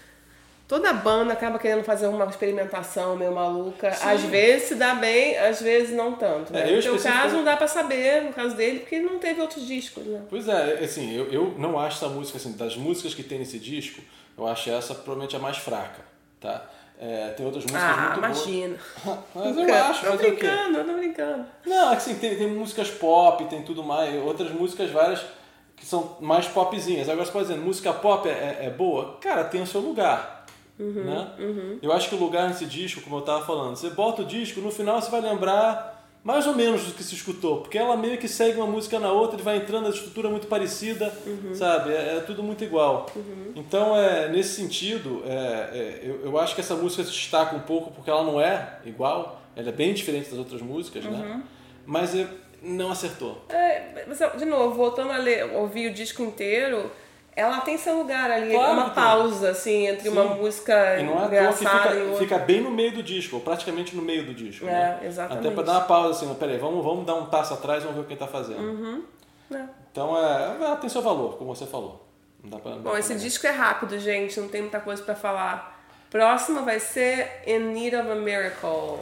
Toda banda acaba querendo fazer uma experimentação meio maluca. Sim. Às vezes se dá bem, às vezes não tanto. Né? No seu caso, não dá pra saber, no caso dele, porque não teve outros discos, né? Pois é, assim, eu não acho essa música, assim, das músicas que tem nesse disco, eu acho essa provavelmente a mais fraca, tá? Tem outras músicas muito imagina. boas. Mas eu acho, tô brincando. Não, assim, tem músicas pop, tem tudo mais, outras músicas várias que são mais popzinhas. Agora você pode dizer, música pop é boa? Cara, tem o seu lugar. Né? Eu acho que o lugar nesse disco, como eu tava falando, você bota o disco, no final você vai lembrar mais ou menos do que se escutou, porque ela meio que segue uma música na outra e vai entrando, a estrutura muito parecida, sabe? É tudo muito igual. Então, nesse sentido, eu acho que essa música se destaca um pouco porque ela não é igual, ela é bem diferente das outras músicas, né? Mas não acertou. De novo, voltando a ouvir o disco inteiro, ela tem seu lugar ali, claro, uma pausa, assim, entre uma música e não é engraçada que fica bem no meio do disco, ou praticamente no meio do disco. Né? Exatamente. Até pra dar uma pausa, assim, peraí, vamos dar um passo atrás e vamos ver o que ele tá fazendo. Então, tem seu valor, como você falou. Não dá pra, Bom, esse disco é rápido, gente, não tem muita coisa pra falar. Próxima vai ser In Need of a Miracle.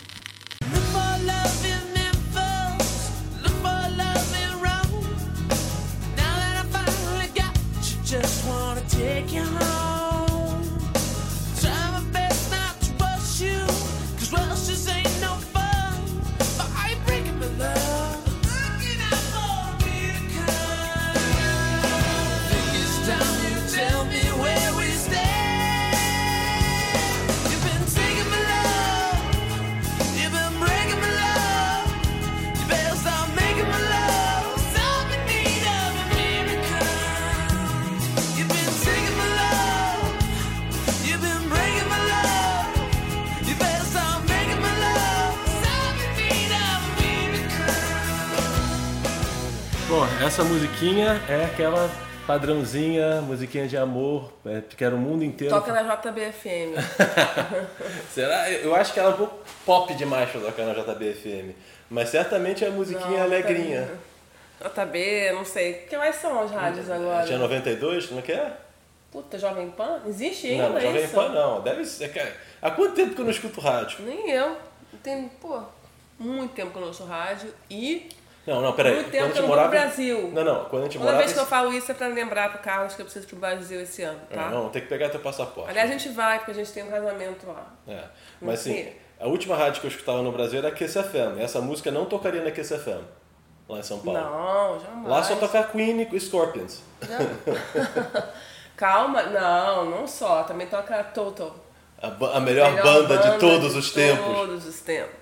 Just wanna take you home. Try my best not to rush you, 'cause rush just ain't no fun. But I ain't breaking my love, looking out for me to come. Think it's time you tell me where we stand. You've been taking my love, you've been breaking my love. You better stop making my love. Stop in need of a miracle. Bom, essa musiquinha é aquela padrãozinha, musiquinha de amor, que era o mundo inteiro. Toca na JBFM. Será? Eu acho que ela é um pouco pop demais pra tocar na JBFM. Mas certamente é a musiquinha alegrinha. JB, não sei. Que mais são as rádios agora? Tinha 92, como é que é? Puta, Jovem Pan? Existe ainda não, Jovem isso? Pan não. Deve ser, cara. Há quanto tempo que eu não escuto rádio? Nem eu. Tem, muito tempo que eu não ouço rádio e... Não, peraí. Muito tempo que eu não vou pro Brasil. Não, quando a gente Toda morava... vez que eu falo isso é pra lembrar pro Carlos que eu preciso ir pro Brasil esse ano, tá? Não, tem que pegar teu passaporte. Aliás, a gente vai, porque a gente tem um casamento lá. Mas assim, a última rádio que eu escutava no Brasil era a Kiss FM. Essa música não tocaria na Kiss FM, lá em São Paulo. Não, jamais. Lá só tocar Queen e Scorpions. Calma, não só. Também toca Toto. A melhor banda de todos os tempos. Todos os tempos.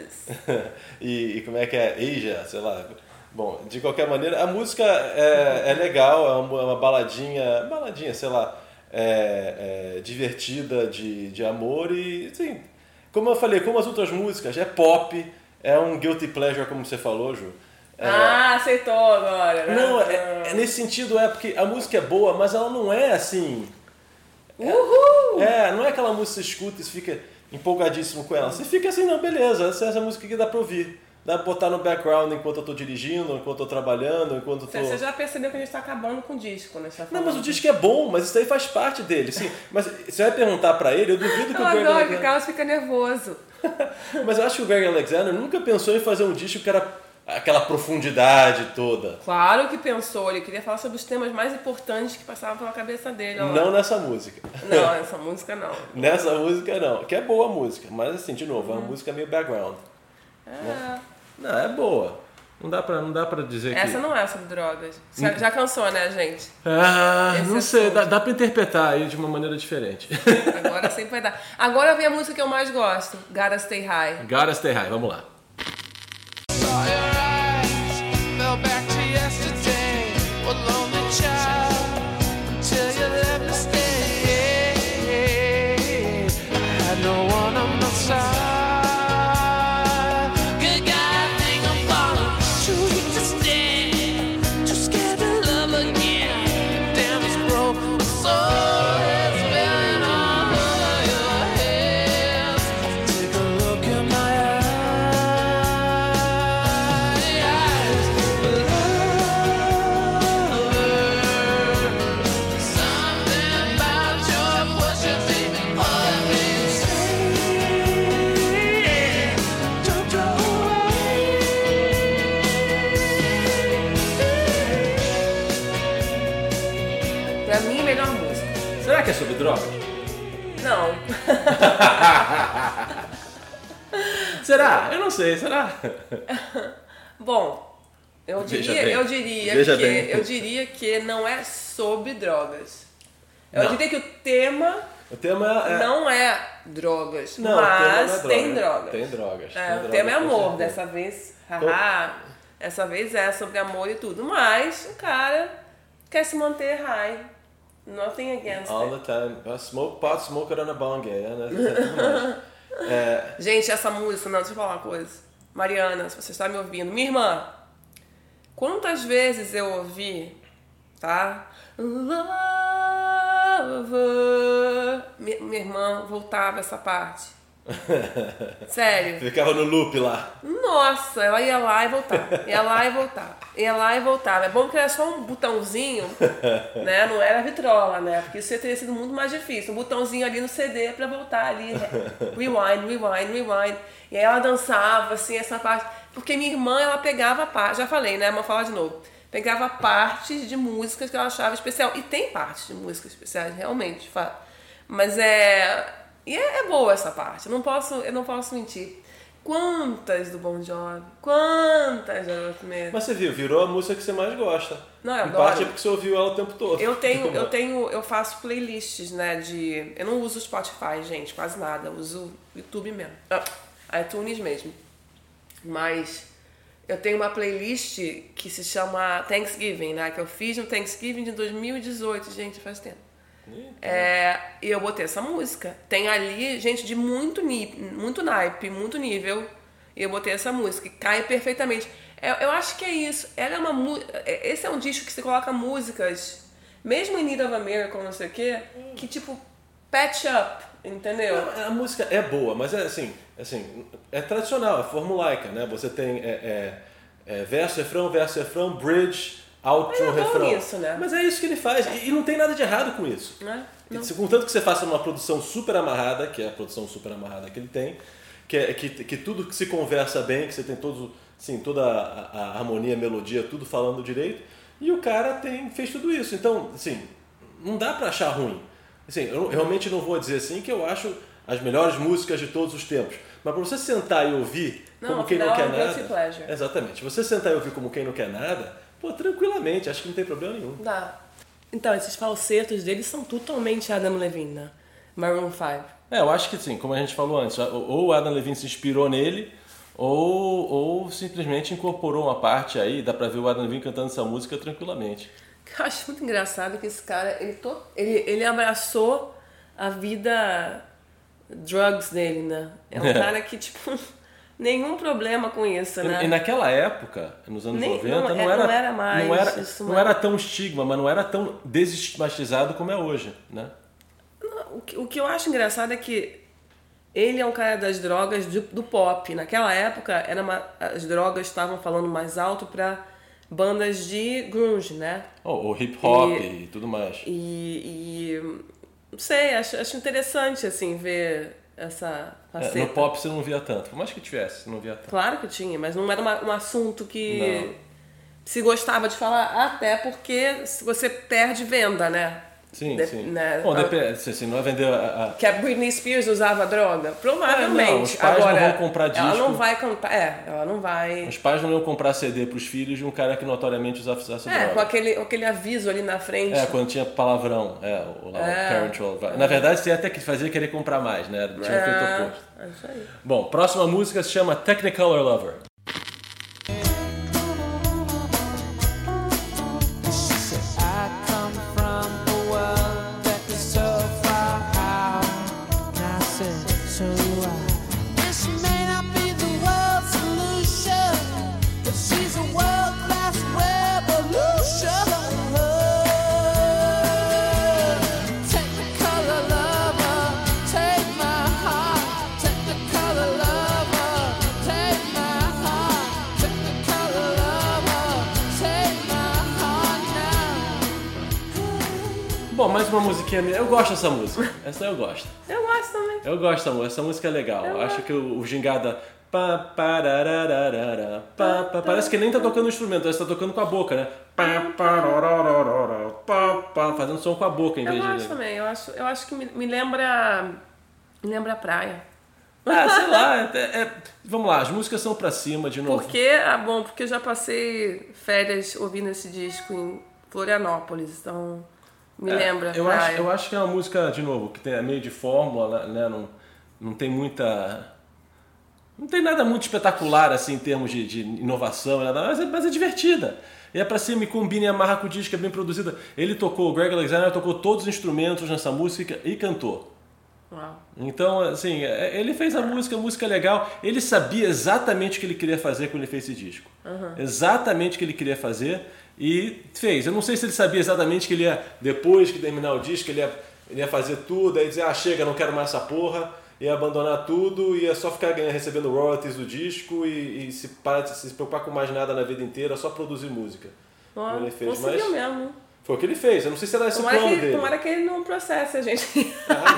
E como é que é? Asia, sei lá. Bom, de qualquer maneira, a música é legal, é uma baladinha, sei lá, divertida, de amor e, assim, como eu falei, como as outras músicas, é pop, é um guilty pleasure, como você falou, Ju. Aceitou agora, né? Não, nesse sentido porque a música é boa, mas ela não é assim... Uhul! Não é aquela música que você escuta e você fica empolgadíssimo com ela. Você fica assim, não, beleza, essa música aqui dá pra ouvir. Dá pra botar no background enquanto eu tô dirigindo, enquanto eu tô trabalhando, enquanto eu tô... Você já percebeu que a gente tá acabando com o disco, né? Não, mas o disco é bom, mas isso aí faz parte dele, sim. Mas você vai perguntar pra ele, eu duvido que o Greg Alexander... que o Carlos fica nervoso. Mas eu acho que o Greg Alexander nunca pensou em fazer um disco que era aquela profundidade toda. Claro que pensou, ele queria falar sobre os temas mais importantes que passavam pela cabeça dele. Não nessa música. Não, nessa música não. Nessa música não, que é boa a música, mas assim, de novo, é uma música meio background. Né? Não, é boa. Não dá pra dizer essa não é sobre drogas. Já cansou, né, gente? Não sei, dá pra interpretar aí de uma maneira diferente. Agora sempre vai dar. Agora vem a música que eu mais gosto, Gotta Stay High. Gotta Stay High, vamos lá. Saw your eyes, fell back to yesterday. What lonely child, until you let me stay. I had no one on my side. Good guy, think I'm falling. Too weak to stand, too scared to love again. Damn, it's broke, my soul is spilling all over your hands. Take a look in my eyes. Será que é sobre drogas? Não. Será? Eu não sei, será? Bom, eu Veja bem. diria que não é sobre drogas. Eu Não. diria que o tema O tema é... não é drogas, Não, o tema mas não é droga. tem drogas. Tem drogas. É, tem o drogas, tema é com amor, certeza. dessa vez, haha, essa vez é sobre amor e tudo. Mas o cara quer se manter high. Nothing against All it. the time. Smoke pot, smoke it on a bong, né? Gente, essa música, não, deixa eu falar uma coisa. Mariana, se você está me ouvindo, minha irmã, quantas vezes eu ouvi, tá? Lover. Minha irmã voltava essa parte. Sério. Ficava no loop lá. Nossa, ela ia lá e voltava. Ia lá e voltava. Ia lá e voltava. É bom que era só um botãozinho, né? Não era vitrola, né? Porque isso teria sido muito mais difícil. Um botãozinho ali no CD pra voltar ali. Rewind, rewind, rewind. E aí ela dançava, assim, essa parte. Porque minha irmã, ela pegava parte. Já falei, né? Vou falar de novo. Pegava partes de músicas que ela achava especial. E tem partes de músicas especiais, realmente, de fato. Mas E é boa essa parte, eu não posso mentir. Quantas do Bon Jovi, quantas da Aerosmith. Mas você viu, virou a música que você mais gosta. Não, eu em adoro. parte é porque você ouviu ela o tempo todo. Eu faço playlists, né, eu não uso Spotify, gente, quase nada, eu uso YouTube mesmo, iTunes mesmo. Mas eu tenho uma playlist que se chama Thanksgiving, né, que eu fiz no Thanksgiving de 2018, gente, faz tempo. E eu botei essa música. Tem ali gente de muito naipe, muito nível. E eu botei essa música. E cai perfeitamente. Eu acho que é isso. Ela é esse é um disco que você coloca músicas, mesmo em Need of a Miracle, não sei o quê, que tipo, patch up, entendeu? A música é boa, mas é assim, é tradicional, é formulaica, né? Você tem verso, refrão, bridge, outro, É bom refrão. isso, né? Mas é isso que ele faz. E não tem nada de errado com isso. Né? Não. Contanto que você faça uma produção super amarrada, que é a produção super amarrada que ele tem, que tudo que se conversa bem, que você tem toda a harmonia, a melodia, tudo falando direito, e o cara fez tudo isso. Então, assim, não dá pra achar ruim. Assim, eu realmente não vou dizer assim que eu acho as melhores músicas de todos os tempos. Mas pra você sentar e ouvir como quem não quer nada... Pleasure. Exatamente. Se você sentar e ouvir como quem não quer nada, pô, tranquilamente, acho que não tem problema nenhum. Dá. Então, esses falsetos deles são totalmente Adam Levine, né? Maroon 5. Eu acho que sim, como a gente falou antes, ou o Adam Levine se inspirou nele, ou simplesmente incorporou uma parte aí, dá pra ver o Adam Levine cantando essa música tranquilamente. Eu acho muito engraçado que esse cara, ele abraçou a vida drugs dele, né? É um cara que, tipo, nenhum problema com isso, né? E naquela época, nos anos 90, não era mais não era tão estigma, mas não era tão desestigmatizado como é hoje, né? O que eu acho engraçado é que ele é um cara das drogas do pop. Naquela época, as drogas estavam falando mais alto pra bandas de grunge, né? O hip hop e tudo mais. Não sei, acho interessante, assim, ver essa faceta. No pop você não via tanto. Por mais que tivesse, você não via tanto. Claro que tinha, mas não era um assunto que se gostava de falar, até porque você perde venda, né? Sim. Né? Bom, depende, se não vai vender Que a Britney Spears usava droga? Provavelmente. Não, os pais agora, não vão comprar disco. Ela não vai cantar. Ela não vai. Os pais não iam comprar CD pros filhos de um cara que notoriamente usava droga. Com aquele aviso ali na frente. Quando tinha palavrão. O parental. Na verdade, você até que fazia querer comprar mais, né? Tinha um efeito oposto. É isso aí. Bom, próxima música se chama Technicolor Lover. I come from a world that is so far out. And I said, so do I. And she may not be the world's solution, but she's a world-class revolution. Technicolor lover, take my heart. Technicolor lover, take my heart. Technicolor lover, take my heart now. Bom, mais uma musiquinha minha. Eu gosto dessa música. Essa eu gosto. Eu gosto também. Eu gosto dessa música. Essa música é legal. Eu acho que o Gingada Pá, parararara, pá, pá. Parece que ele nem tá tocando o instrumento, parece que tá tocando com a boca, né? Pá, parararara, pá, pá, fazendo som com a boca em Eu vez de... gosto também, eu acho que me lembra a praia. Ah, sei lá, vamos lá, as músicas são pra cima de novo. Porque eu já passei férias ouvindo esse disco em Florianópolis, então me lembra eu praia. eu acho que é uma música, de novo, que é meio de fórmula, né? Não tem muita... Não tem nada muito espetacular, assim, em termos de inovação, nada, mas é divertida. E é pra cima, e combina e amarra com o disco, é bem produzida. O Greg Alexander tocou todos os instrumentos nessa música e cantou. Uau. Então, assim, ele fez a música é legal. Ele sabia exatamente o que ele queria fazer quando ele fez esse disco. Exatamente o que ele queria fazer e fez. Eu não sei se ele sabia exatamente que ele ia, depois que terminar o disco, ele ia fazer tudo, aí dizer, chega, não quero mais essa porra, ia abandonar tudo, ia só ficar recebendo royalties do disco e se preocupar com mais nada na vida inteira, só produzir música. Uau, Ele fez, conseguiu mesmo. Foi o que ele fez. Eu não sei se era esse o plano dele. Tomara que ele não processe a gente.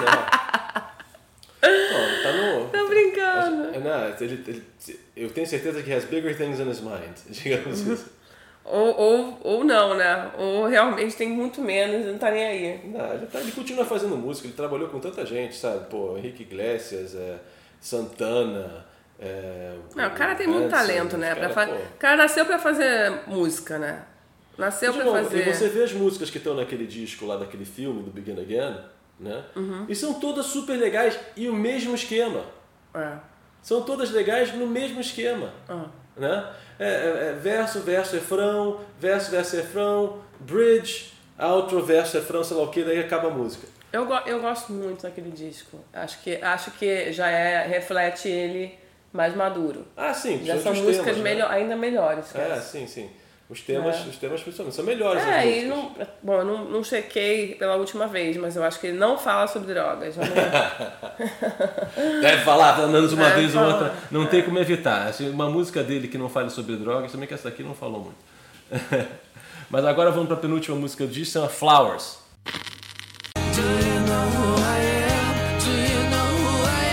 Não, tá no... Tô brincando. Eu tenho certeza que he has bigger things in his mind, digamos assim. Ou não, né? Ou realmente tem muito menos e não tá nem aí. Não, ele continua fazendo música, ele trabalhou com tanta gente, sabe? Pô, Henrique Iglesias, Santana... Não, o cara tem muito talento, né? O cara nasceu pra fazer música, né? Nasceu pra fazer... E você vê as músicas que estão naquele disco lá, daquele filme, do Begin Again, né? E são todas super legais e o mesmo esquema. São todas legais no mesmo esquema. Né? Verso, refrão, verso, refrão, bridge, outro, verso, refrão, sei lá o que, daí acaba a música. Eu gosto muito daquele disco. Acho que já reflete ele mais maduro. Sim. Já são músicas ainda melhores. Sim. Os temas principalmente são melhores. As músicas. Eu não chequei pela última vez, mas eu acho que ele não fala sobre drogas. Deve falar pelo menos uma vez ou outra. Não tem como evitar. Assim, uma música dele que não fale sobre drogas, também que essa daqui não falou muito. Mas agora vamos para a penúltima música do disco, chama Flowers. Do you know who I am? Do you know who I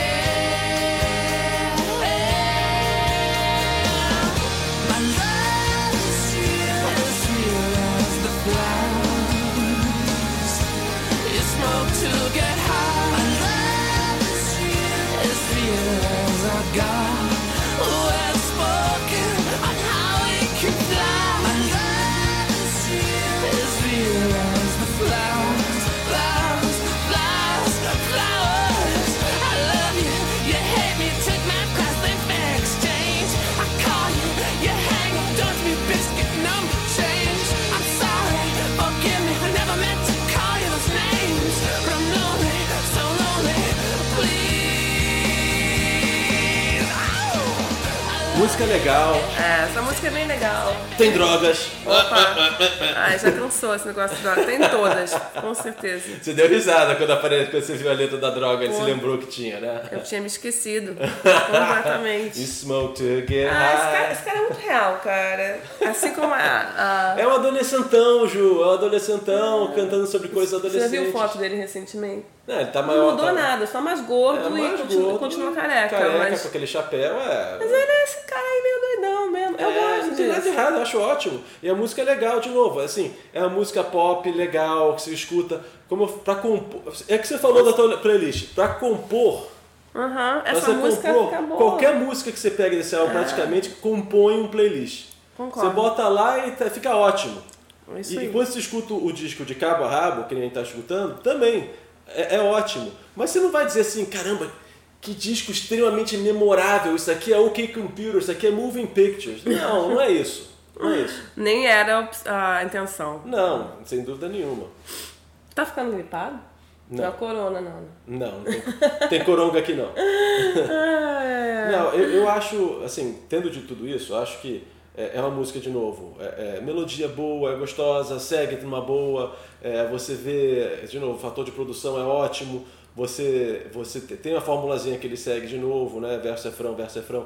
am? My love is real as the flowers. You smoke to get high. My love is real as our God who has spoken on how we can fly. My love is real as the flowers. Música legal. Essa música é bem legal. Tem drogas. Opa. Já cansou esse negócio de droga. Tem todas, com certeza. Você deu risada quando você viu a letra da droga, ele se lembrou que tinha, né? Eu tinha me esquecido completamente. You smoke to get high. Esse cara é muito real, cara. Assim como É um adolescentão, Ju. É um adolescentão cantando sobre coisas adolescentes. Você viu foto dele recentemente? Não, ele tá maior. Não mudou nada, só mais gordo e continua careca. Com aquele chapéu, Mas ele é esse cara aí meio doidão mesmo. Eu gosto não tem nada de errado, eu acho ótimo. E a música é legal, de novo. Assim, é uma música pop legal, que você escuta. Pra compor. É que você falou da tua playlist. Pra compor. Essa música fica boa. Qualquer música que você pega desse álbum, praticamente, compõe um playlist. Concordo. Você bota lá e fica ótimo. Isso e quando você escuta o disco de cabo a rabo, que a gente tá escutando, também é ótimo. Mas você não vai dizer assim, caramba, que disco extremamente memorável, isso aqui é OK Computer, isso aqui é Moving Pictures. Não é isso. Não é isso. Nem era a intenção. Não, sem dúvida nenhuma. Tá ficando gripado? Não. Não é corona, não. Não tem coronga aqui não. Não, eu acho, assim, tendo de tudo isso, eu acho que é uma música de novo. Melodia boa, é gostosa, segue numa boa. Você vê, de novo, o fator de produção é ótimo. Você tem uma formulazinha que ele segue de novo, né? Verso, refrão.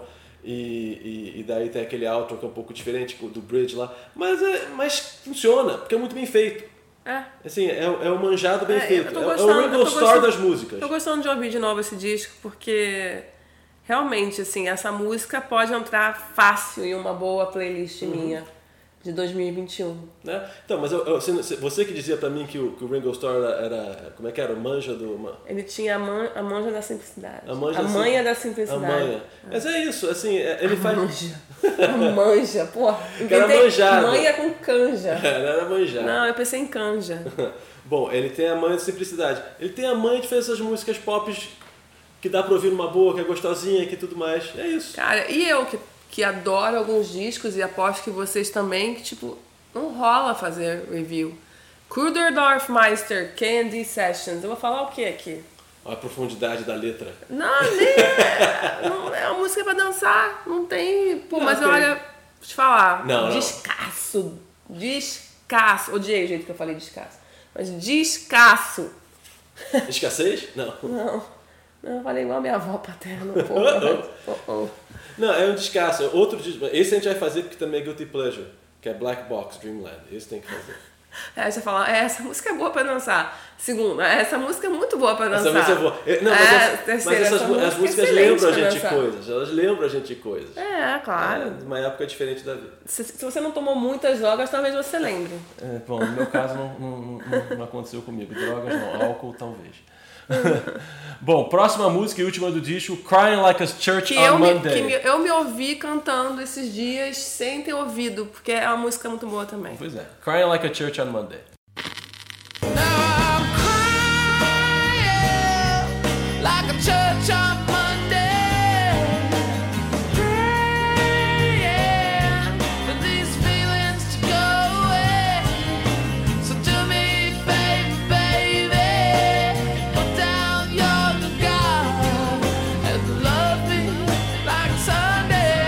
E daí tem aquele outro que é um pouco diferente do bridge lá. Mas funciona, porque é muito bem feito. Assim, é um manjado bem feito. É o Ringo Starr das músicas. Tô gostando de ouvir de novo esse disco, porque realmente, assim, essa música pode entrar fácil em uma boa playlist minha de 2021. Né? Então, mas você que dizia pra mim que o Ringo Starr era como é que era? O manja do... Ele tinha a manja da simplicidade. A manha da simplicidade. A manha. Mas é isso, assim, ele faz... A manja, pô. Era manjado. Manha com canja. Era manjado. Não, eu pensei em canja. Bom, ele tem a manha de simplicidade. Ele tem a manha de fazer essas músicas pop que dá pra ouvir numa boa, que é gostosinha, que tudo mais. É isso. Cara, e eu que adoro alguns discos e aposto que vocês também, que tipo, não rola fazer review. Kuderdorf-Meister, Candy Sessions. Eu vou falar o que aqui? Olha a profundidade da letra. Não, nem é. Não é uma música pra dançar. Não tem. Pô, Não, mas tem. olha, deixa eu te falar. Não. Descasso. Odiei o jeito que eu falei descasso. Mas descasso. Escassez? Não. Não, eu falei igual a minha avó paterna, pô. Não, é um descasso. Outro disco. Esse a gente vai fazer porque também é Guilty Pleasure, que é Black Box Dreamland. Esse tem que fazer. Aí você fala, essa música é boa pra dançar. Segunda, essa música é muito boa pra dançar. Essa música é boa. Não, terceira, as músicas lembram a gente de coisas. Elas lembram a gente de coisas. É, claro. De uma época diferente da vida. Se você não tomou muitas drogas, talvez você lembre. Bom, no meu caso não aconteceu comigo. Drogas não, álcool talvez. Bom, próxima música e última do disco, Crying Like a Church on Monday. Eu me ouvi cantando esses dias sem ter ouvido, porque é uma música muito boa também. Pois é, Crying Like a Church on Monday. Now I'm crying like a church on Monday, praying for these feelings to go away. So do me, baby, put down your guard and love me like Sunday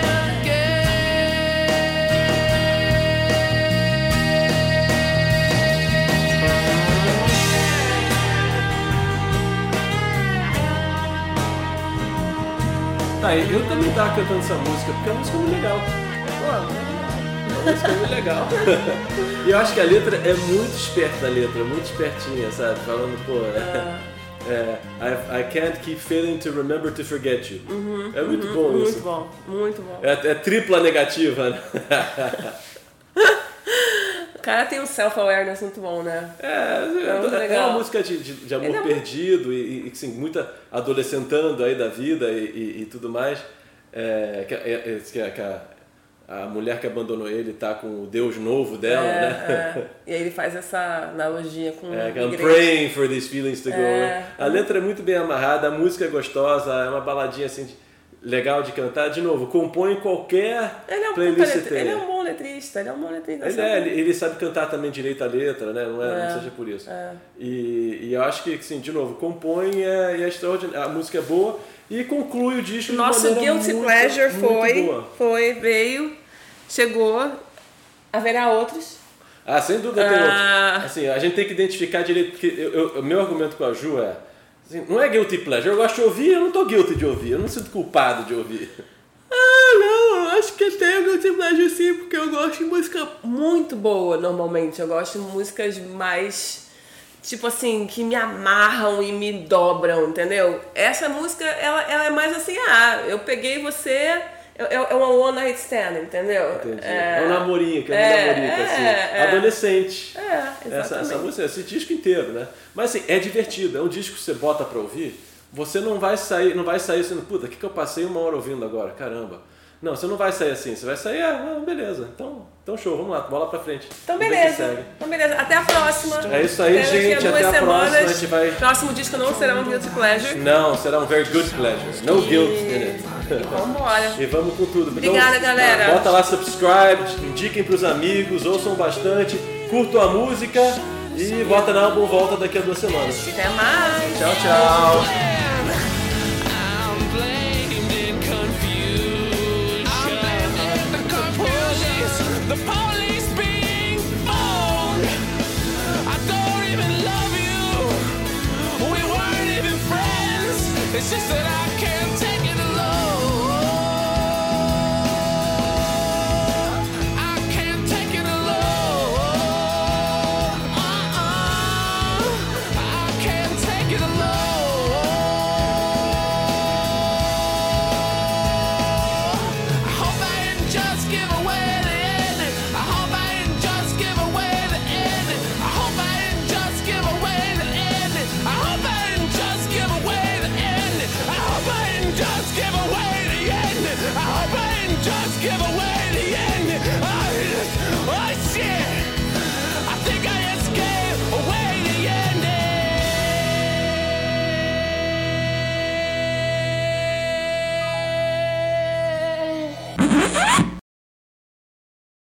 Tá, eu também tava cantando essa música, porque é uma música muito legal. É uma música muito legal. E eu acho que a letra é muito esperta, muito espertinha, sabe? Falando, pô, I can't keep failing to remember to forget you. É muito bom isso. Muito bom, muito bom. É tripla negativa, né? O cara tem um self-awareness muito bom, né? muito É legal. uma música de amor Ele é perdido e assim, muita adolescentando aí da vida e tudo mais. A mulher que abandonou ele tá com o Deus novo dela, né? E aí ele faz essa analogia com a I'm igreja. praying for these feelings to go away. A letra é muito bem amarrada, a música é gostosa, é uma baladinha assim legal de cantar. De novo, compõe qualquer playlist que você tenha. Ele é um bom letrista, Ele sabe cantar também direito a letra, né? Não seja por isso. E eu acho que, assim, de novo, compõe e é extraordinário. A música é boa e conclui o disco de Nosso maneira Guilty muito, Pleasure muito boa. veio, chegou, haverá outros. Sem dúvida tem outro. Assim, a gente tem que identificar direito, porque o meu argumento com a Ju é, assim, não é Guilty Pleasure, eu gosto de ouvir, eu não tô guilty de ouvir, eu não sinto culpado de ouvir. Não, eu acho que eu tenho Guilty Pleasure sim, porque eu gosto de música muito boa, normalmente. Eu gosto de músicas mais, tipo assim, que me amarram e me dobram, entendeu? Essa música, ela é mais assim, eu peguei você... É uma one night stand, entendeu? Entendi. É um namorinho, que é um namorico, assim, adolescente. Exatamente. Essa música, esse disco inteiro, né? Mas assim, é divertido, é um disco que você bota pra ouvir, você não vai sair sendo, puta, o que eu passei uma hora ouvindo agora? Caramba. Não, você não vai sair assim, você vai sair, beleza, então show, vamos lá, bola pra frente. Então beleza, até a próxima. É isso aí, gente, até a próxima, a gente vai... Próximo disco não será um Guilty Pleasure. Não, será um Very Good Pleasure, no guilt in it. Vambora. E vamos com tudo. Obrigada, galera. Bota lá subscribe, indiquem pros amigos, ouçam bastante, curtam a música e bota na álbum volta daqui a 2 semanas. Até mais. Tchau, tchau.